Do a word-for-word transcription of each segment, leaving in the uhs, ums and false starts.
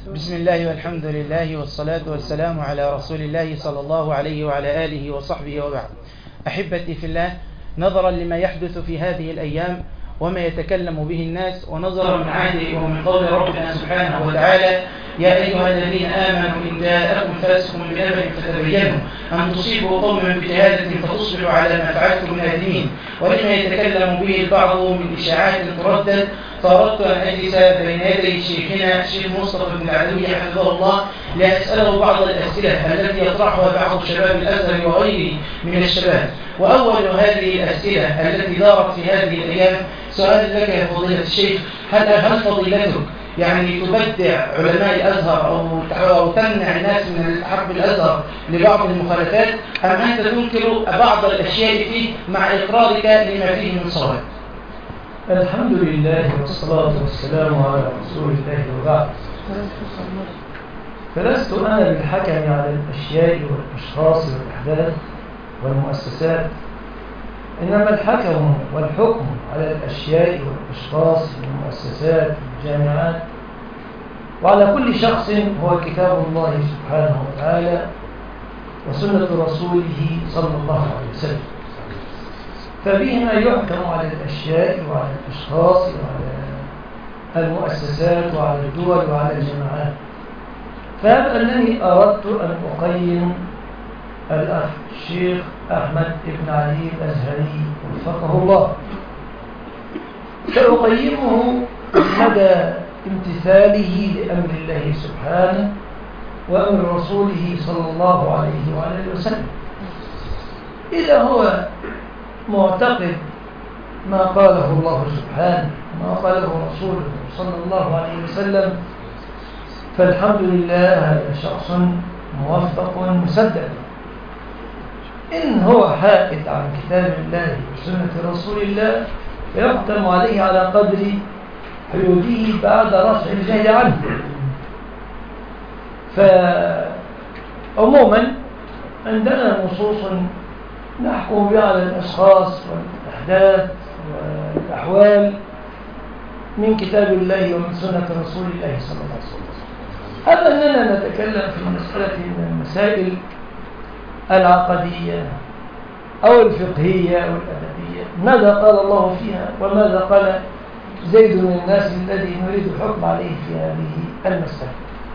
بسم الله والحمد لله والصلاة والسلام على رسول الله صلى الله عليه وعلى آله وصحبه وبعد. أحبتي في الله، نظرا لما يحدث في هذه الأيام وما يتكلم به الناس، ونظرا من عهده ومن قول ربنا سبحانه وتعالى: يا أيها الذين آمنوا إن جاءكم فاسق بنبأ فتبينوا أن تصيبوا قوما بجهالة فتصبحوا على ما فعلتم نادمين. ولما يتكلم به البعض من إشاعات تردد، فأردت أن أجلس بين يدي شيخنا الشيخ مصطفى بن العدوي حفظه الله لأسأله بعض الأسئلة التي يطرحها بعض شباب الأزهر وغيره من الشباب. وأول هذه الأسئلة التي دارت في هذه الأيام سؤال لك يا فضيلة الشيخ: هل هل فضيلتك يعني تبدع علماء الأزهر أو تمنع الناس من الالتحاق بالأزهر لبعض المخالفات، أم أنت تنكر بعض الأشياء فيه مع إقرارك لما فيه من صواب؟ الحمد لله والصلاة والسلام على رسول الله وبعد. فلست أنا بالحكم على الأشياء والأشخاص والأحداث والمؤسسات، إنما الحكم والحكم على الأشياء والأشخاص والمؤسسات والجامعات وعلى كل شخص هو كتاب الله سبحانه وتعالى وسنة رسوله صلى الله عليه وسلم، فبهما يحكم على الأشياء وعلى الأشخاص وعلى المؤسسات وعلى الدول وعلى الجماعات. فهذا أنني أردت أن أقيم الأخ الشيخ أحمد بن علي الأزهري وفقه الله، سأقيمه مدى امتثاله لأمر الله سبحانه وأمر رسوله صلى الله عليه وعلى وسلم. إذا هو معتقد ما قاله الله سبحانه ما قاله رسوله صلى الله عليه وسلم، فالحمد لله هذا شخص موفق مسدد. إن هو حائد عن كتاب الله وسنة رسول الله فيحكم عليه على قدر حدوده بعد رفع الجهل عنه. فعموما عندنا نصوص نحكم بها على الأشخاص والأحداث والأحوال من كتاب الله ومن سنة رسول الله صلى الله عليه وسلم. هذا أننا نتكلم في مسألة من المسائل العقدية أو الفقهية أو الأدبية، ماذا قال الله فيها وماذا قال زيد من الناس الذي نريد الحكم عليه في هذه المسألة.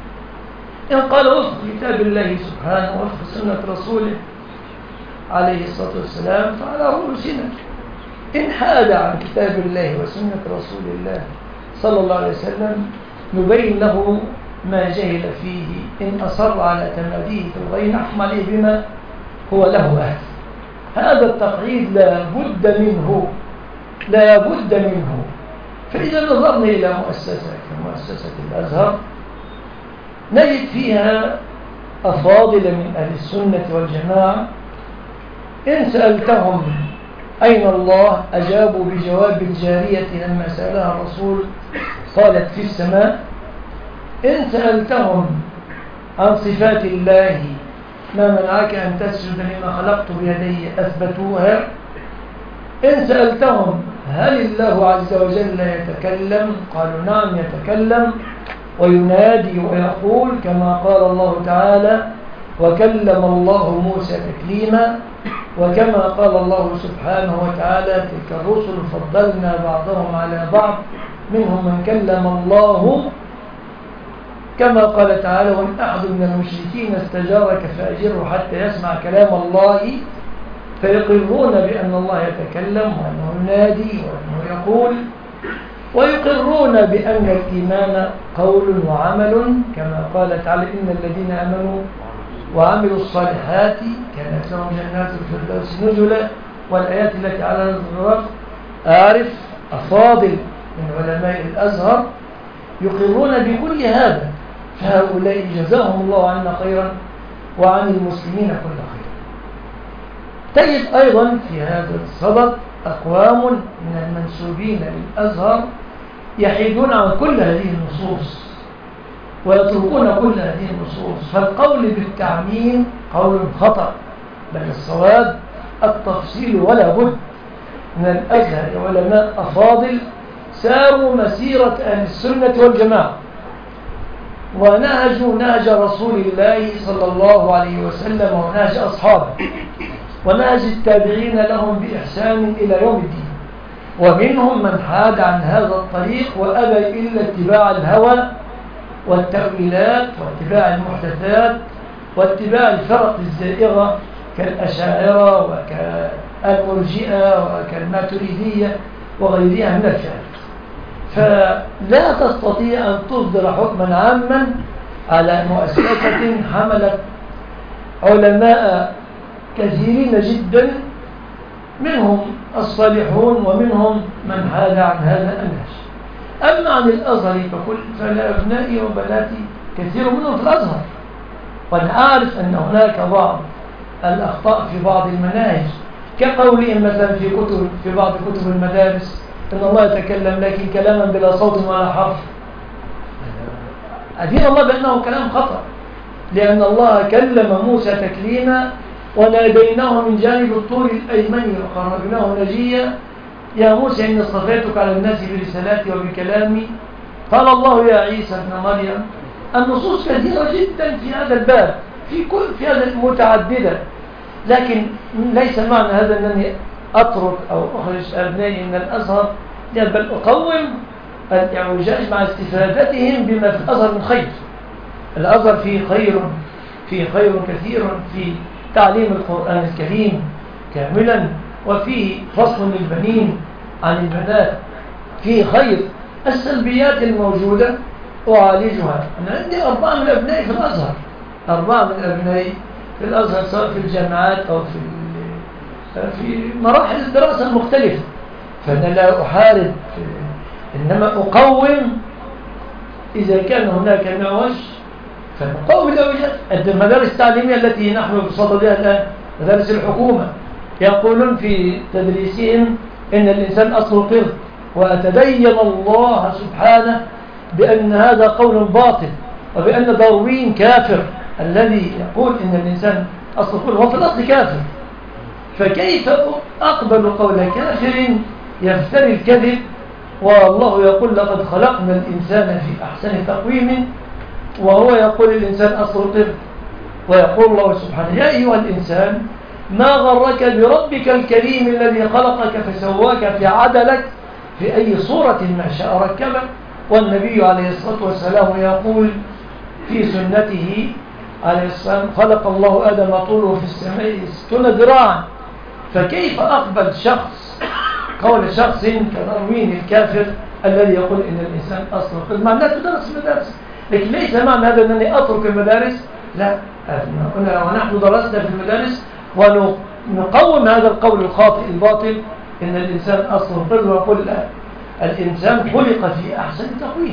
إن قال وفق كتاب الله سبحانه وفق سنة رسوله عليه الصلاة والسلام فعلى رؤوسنا. إن حاد عن كتاب الله وسنة رسول الله صلى الله عليه وسلم نبين له ما جهل فيه. إن أصر على تماديه في الغي نحكم عليه بما هو له أهل. هذا التقعيد لا بد منه لا بد منه. فإذا نظرنا إلى مؤسسة كمؤسسة الأزهر نجد فيها أفاضل من أهل السنة والجماعة. إن سألتهم أين الله أجابوا بجواب الجارية لما سألها الرسول قالت في السماء. إن سألتهم عن صفات الله ما منعك أن تسجد لما خلقت بيدي أثبتوها. إن سألتهم هل الله عز وجل يتكلم قالوا نعم يتكلم وينادي ويقول كما قال الله تعالى وكلم الله موسى تكليما، وكما قال الله سبحانه وتعالى تلك الرسل فضلنا بعضهم على بعض منهم من كلم الله، كما قال تعالى وإن أحد من المشركين استجارك فأجره حتى يسمع كلام الله. فيقرون بأن الله يتكلم وأنه ينادي وأنه يقول، ويقرون بأن الإيمان قول وعمل كما قال تعالى إن الذين آمنوا وعملوا الصالحات كانت لهم جنات الفردوس نزلا، والآيات التي على الرغم. أعرف أفاضل من علماء الأزهر يقرون بكل هذا، فهؤلاء جزاهم الله عنا خيرا وعن المسلمين كل خير. تجد أيضا في هذا الصدد أقوام من المنسوبين للأزهر يحيدون عن كل هذه النصوص ويتركون كل هذه النصوص. فالقول بالتعميم قول خطأ، بل الصواب التفصيل. ولا بد من الأزهر علماء أفاضل ساروا مسيرة أهل السنة والجماعة ونهجوا نهج رسول الله صلى الله عليه وسلم ونهج أصحابه ونهج التابعين لهم بإحسان إلى يوم الدين. ومنهم من حاد عن هذا الطريق وأبى إلا اتباع الهوى والتأويلات واتباع المحدثات واتباع الفرق الزائغة كالأشاعرة وكالمرجئة وكالماتريدية وغيرها من الفئات. فلا تستطيع أن تصدر حكما عاما على مؤسسة حملت علماء كثيرين جدا منهم الصالحون ومنهم من حاد عن هذا النهج. أما عن الأزهر فكل فلأبنائي وبناتي كثير منهم في الأزهر، وأنا أعرف أن هناك بعض الأخطاء في بعض المناهج كقولهم مثلا في كتب في بعض كتب المدارس إن الله يتكلم لكن كلاما بلا صوت ولا حرف. أدين الله بأنه كلام خطأ، لأن الله كلم موسى تكليما وناديناه من جانب الطور الأيمن وقربناه نجيا يا موسى إني اصطفيتك على الناس برسالاتي وبكلامي. قال الله يا عيسى ابن مريم. النصوص كثيرة جدا في هذا الباب في كل في هذا المتعددة، لكن ليس معنى هذا أنني أترك أو أخرج أبنائي من الأزهر، بل أقوم الاعوجاج مع استفادتهم بما في الأزهر من خير. الأزهر فيه خير فيه خير كثير في تعليم القرآن الكريم كاملا، وفيه فصل للبنين عن البنات، فيه خير. السلبيات الموجودة أعالجها. أنا عندي أربعة من أبنائي في الأزهر أربعة من أبنائي في الأزهر سواء في الجامعات أو في في مراحل الدراسة المختلفة، فأنا لا أحارب إنما أقوم إذا كان هناك معوج فنقوم الأوجات. المدارس التعليمية التي نحن بصددها الآن مدارس الحكومة يقولون في تدريسهم إن الإنسان أصله قرد، وأتدين الله سبحانه بأن هذا قول باطل وبأن داروين كافر الذي يقول إن الإنسان أصله قرد، هو في الأصل كافر. فكيف أقبل قول كافر يفتري الكذب والله يقول لقد خلقنا الإنسان في أحسن تقويم، وهو يقول الإنسان أصل قرد. ويقول الله سبحانه يا أيها الإنسان ما غرك بربك الكريم الذي خلقك فسواك في عدلك في أي صورة ما شاء ركبك. والنبي عليه الصلاة والسلام يقول في سنته عليه السلام خلق الله آدم طوله في السماء ستون ذراعا. فكيف أقبل شخص قول شخص كداروين الكافر الذي يقول إن الإنسان أصله قرد؟ معناه تدرس المدارس، لكن ليس معنى هذا أنني أترك المدارس، لا. ونحن درسنا في المدارس ونقوم هذا القول الخاطئ الباطل إن الإنسان أصله قرد، ويقول لا، الإنسان خلق في أحسن تقويم.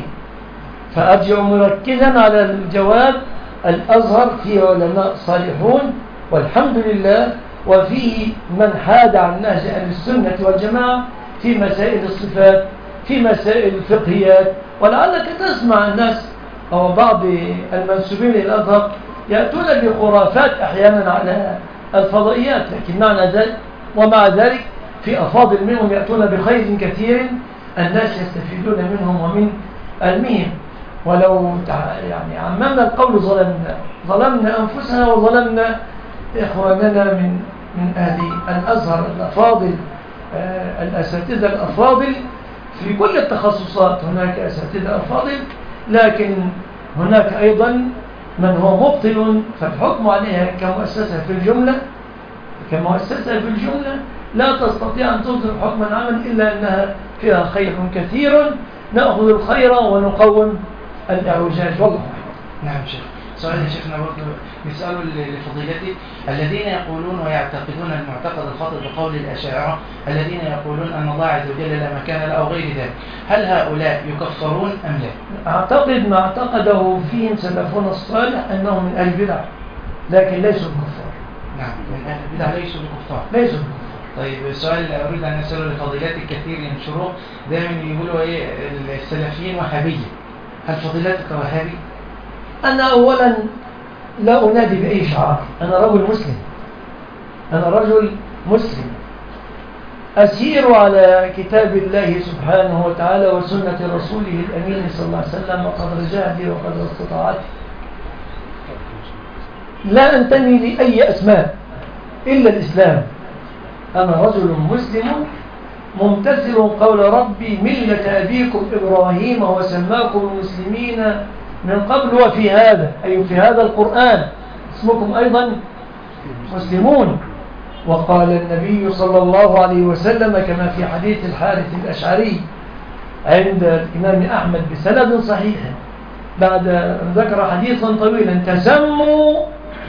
فأرجع مركزا على الجواب. الأزهر فيه علماء صالحون والحمد لله، وفيه من حاد عن نهج أهل السنة والجماعة في مسائل الصفات في مسائل الفقهيات. ولعلك تسمع الناس أو بعض المنسوبين للأزهر يأتون بخرافات أحيانا على الفضائيات، لكن معنى ذلك ومع ذلك في أفاضل منهم يأتون بخير كثير الناس يستفيدون منهم ومن علمهم. ولو يعني عممنا القول ظلمنا ظلمنا أنفسنا وظلمنا إخواننا من من أهل الأزهر الأفاضل الأساتذة الأفاضل في كل التخصصات. هناك أساتذة أفاضل، لكن هناك أيضا من هو مبطل، فالحكم عليها كمؤسسة في الجملة كمؤسسة في الجملة لا تستطيع أن تصدر حكما عاما إلا أنها فيها خير كثير. نأخذ الخير ونقوم الإعوجاج. والله نعم شيخ. سؤال يا شيخنا برضه نسأله لفضيلتي الذين يقولون ويعتقدون المعتقد الخاطئ بقول الأشاعرة الذين يقولون أن الله عز وجل لا مكان له أو غير ذلك، هل هؤلاء يكفرون أم لا؟ أعتقد ما اعتقده فيهم سلفنا الصالح أنهم من أهل البدع لكن ليسوا بكفار. نعم من أهل البدع ليسوا بكفار. ليسوا بكفار. طيب السؤال اللي أريد أن أسأله لفضيلتي كثير ينشروه دائما يقولوا إيه السلفيين وهابية، هل فضيلتك وهابي؟ أنا أولا لا أنادي بأي شعار، أنا رجل مسلم أنا رجل مسلم أسير على كتاب الله سبحانه وتعالى وسنة رسوله الأمين صلى الله عليه وسلم وقدر جهدي وقدر استطاعتي. لا أنتمي لأي أسماء إلا الإسلام. أنا رجل مسلم ممتثل قول ربي ملة أبيكم إبراهيم وسماكم المسلمين من قبل وفي هذا، أي في هذا القرآن اسمكم أيضا مسلمون. وقال النبي صلى الله عليه وسلم كما في حديث الحارث الأشعري عند الإمام أحمد بسند صحيح بعد أن ذكر حديثا طويلا: تسموا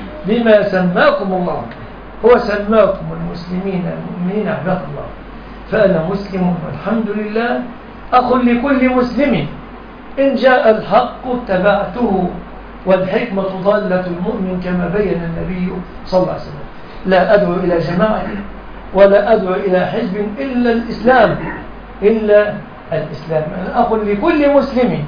بما سماكم الله، هو سماكم المسلمين المؤمنين عباد الله. فأنا مسلم والحمد لله، أخ لكل مسلم، إن جاء الحق اتبعته، والحكمة ضالة المؤمن كما بين النبي صلى الله عليه وسلم. لا أدعو إلى جماعة ولا أدعو إلى حزب إلا الإسلام، إلا الإسلام. أنا أخ لكل مسلم،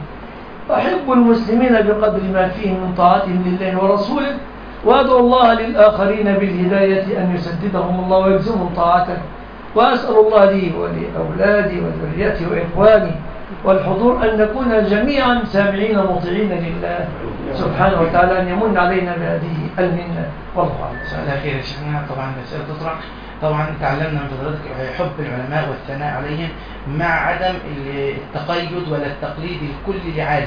أحب المسلمين بقدر ما فيه من طاعتهم لله ورسوله، وأدعو الله للآخرين بالهداية أن يسددهم الله ويلزمهم طاعته. وأسأل الله لي ولأولادي وذريتي وإخواني والحضور أن نكون جميعا سامعين مطيعين لله سبحانه وتعالى، أن يمن علينا بهذه المنة. والله أعلم. سؤال أخير يا شيخنا، طبعا الأسئلة تطرح. طبعا تعلمنا من فضلاتك حب العلماء والثناء عليهم مع عدم التقيد ولا التقليد الكلي لعالم.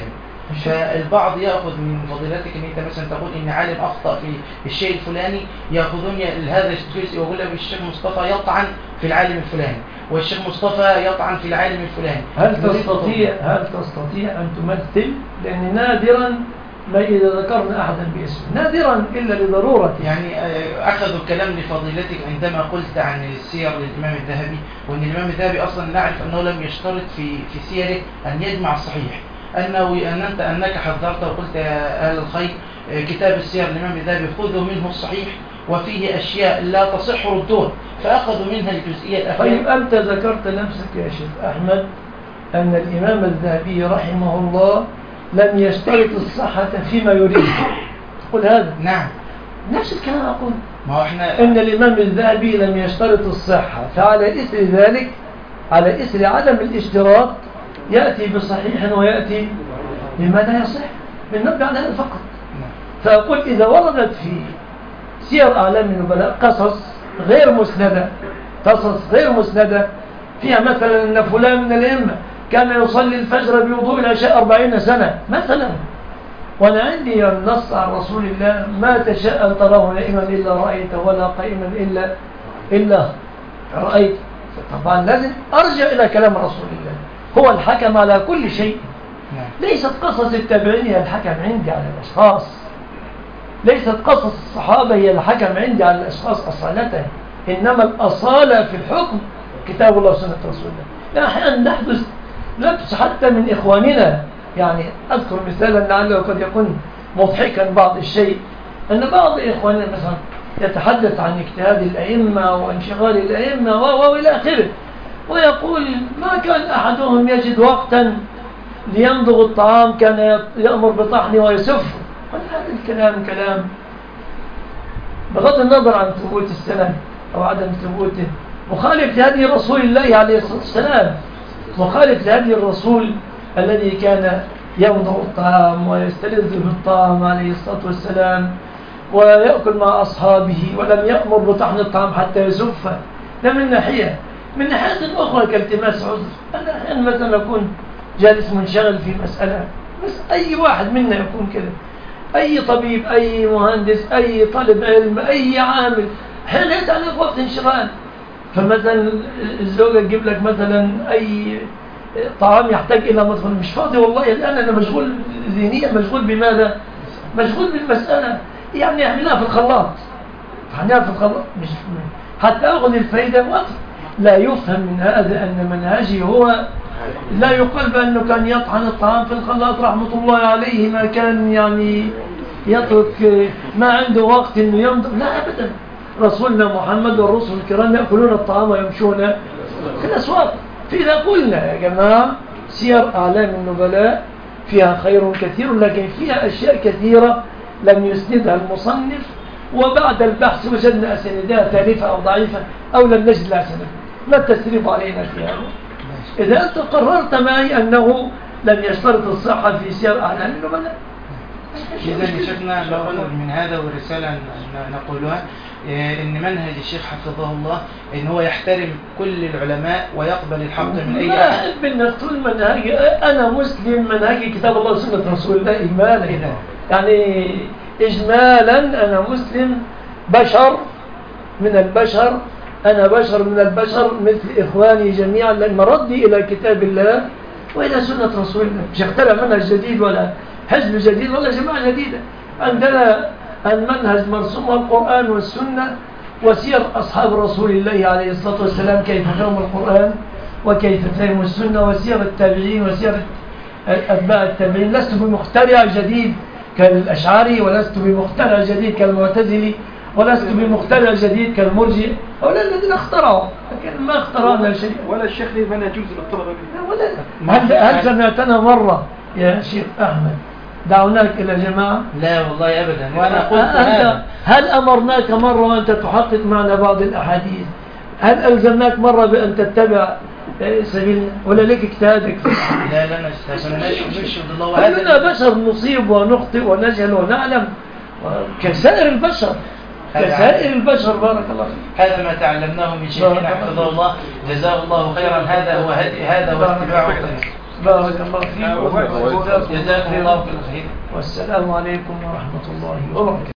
فالبعض يأخذ من فضيلتك ان انت مثلا تقول ان عالم اخطأ في الشيء الفلاني، يأخذون هذا الجزء ويقول له الشيخ مصطفى يطعن في العالم الفلاني، والشيخ مصطفى يطعن في العالم الفلاني. هل تستطيع هل تستطيع ان تمثل؟ لان نادرا ما اذا ذكرنا احدا باسمه، نادرا الا لضروره. يعني اخذوا الكلام لفضيلتك عندما قلت عن السير للامام الذهبي، وان الامام الذهبي اصلا نعرف انه لم يشترط في في سيره ان يجمع الصحيح، أنه أن أنت أنك حذرت وقلت يا أهل الخير كتاب السير الإمام الذهبي خذوا منه الصحيح وفيه أشياء لا تصح ردوها، فأخذوا منها الجزئية الأخيرة. طيب أنت ذكرت نفسك يا شيخ أحمد أن الإمام الذهبي رحمه الله لم يشترط الصحة فيما يريد، تقول هذا؟ نعم نفس الكلام أقول. ما هو إحنا إن الإمام الذهبي لم يشترط الصحة، فعلى إثر ذلك على إثر عدم الاشتراط يأتي بصحيح ويأتي بما لا يصح، بالنبي على هذا فقط. فأقول إذا وردت في سير أعلام النبلاء قصص غير مسندة، قصص غير مسندة فيها مثلا أن فلان من الأئمة كان يصلي الفجر بوضوء العشاء أربعين سنة مثلا، وأنا عندي النص عن رسول الله: ما تشاء أن تراه نائما إلا رأيته ولا قائما إلا إلا رأيت. طبعا لازم أرجع إلى كلام رسول الله، هو الحكم على كل شيء. ليست قصص التابعين هي الحكم عندي على الأشخاص، ليست قصص الصحابة هي الحكم عندي على الأشخاص أصالة، إنما الأصالة في الحكم كتاب الله وسنة رسول الله. أحيانا نحدث لبس حتى من إخواننا، يعني أذكر مثالا لعله قد يكون مضحكا بعض الشيء، أن بعض إخواننا مثلا يتحدث عن اجتهاد الأئمة وانشغال الأئمة وإلى آخره، ويقول ما كان أحدهم يجد وقتا ليمضغ الطعام، كان يأمر بطحنه ويسفه. هذا الكلام كلام بغض النظر عن ثبوت السند أو عدم ثبوته مخالف لهدي رسول الله عليه الصلاة والسلام، مخالف لهدي الرسول الذي كان يمضغ الطعام ويستلذ بالطعام عليه الصلاة والسلام ويأكل مع أصحابه، ولم يأمر بطحن الطعام حتى يسفه. ده من ناحية. من ناحية أخرى كالتماس عذر، أنا أحيانا مثلا أكون جالس منشغل في مسألة، بس أي واحد منا يكون كده، أي طبيب، أي مهندس، أي طالب علم، أي عامل، أحيانا يتعلق في وقت انشغال. فمثلا الزوجة تجيب لك مثلا أي طعام يحتاج إلى مدخل، مش فاضي والله الآن، أنا مشغول ذهنيا، مشغول بماذا؟ مشغول بالمسألة، يعني أعملها في الخلاط، أعملها في الخلاط مش حتى أخذ الفائدة وقت. لا يفهم من هذا أن منهجي هو لا يقال بأنه كان يطحن الطعام في الخلاط رحمة الله عليه، ما كان يعني يترك ما عنده وقت أنه يمضغ، لا أبدا. رسولنا محمد والرسل الكرام يأكلون الطعام ويمشون في الأسواق. فإذا قلنا يا جماعة سير أعلام النبلاء فيها خير كثير، لكن فيها أشياء كثيرة لم يسندها المصنف، وبعد البحث وجدنا أسندها تالفة أو ضعيفة أو لم نجد لها سند. ما التسريب علينا في هذا؟ إذا أنت قررت معي أنه لم يشترط الصحة في سير أعلام النبلاء. إذا شفنا نأخذ من هذا والرسالة نقولها إن منهج الشيخ حفظه الله إن هو يحترم كل العلماء ويقبل الحق من أي لا أحد. بدنا تقول منهج أنا مسلم، منهجي كتاب الله وسنة رسول الله إجمالا، يعني إجمالا أنا مسلم بشر من البشر، أنا بشر من البشر مثل إخواني جميعا، لأن مردي إلى كتاب الله وإلى سنة رسول الله، مش اخترع منهج جديد ولا حزب جديد ولا جماعة جديدة. عندنا المنهج مرسوم القرآن والسنة وسير أصحاب رسول الله عليه الصلاة والسلام كيف فهموا القرآن وكيف فهموا السنة، وسير التابعين وسير أتباع التابعين. لست بمخترع جديد كالأشعري، ولست بمخترع جديد كالمعتزلي، ولست بمخترع جديد كالمرجئ، هؤلاء الذين اخترعوا، لكن ما اخترعنا شيء. ولا الشيخ لي من يجوز للطلبة به. هل, هل سمعتنا مرة يا شيخ أحمد دعوناك إلى جماعة؟ لا والله أبدا. وأنا قلت هذا. هل أمرناك مرة وأنت تحقق معنا بعض الأحاديث؟ هل ألزمناك مرة بأن تتبع سبيلنا ولا لك اجتهادك؟ لا لا نشهد الله. وهذا بشر نصيب ونخطئ ونجهل ونعلم كسائر البشر، كسائر البشر. بارك الله فيك. هذا ما تعلمناه من شيخنا حفظه الله جزاه الله خيرا. هذا هو هدي، هذا هو اتباع الطريق. بارك الله فيك. جزاكم الله كل خير. والسلام عليكم ورحمة الله وبركاته.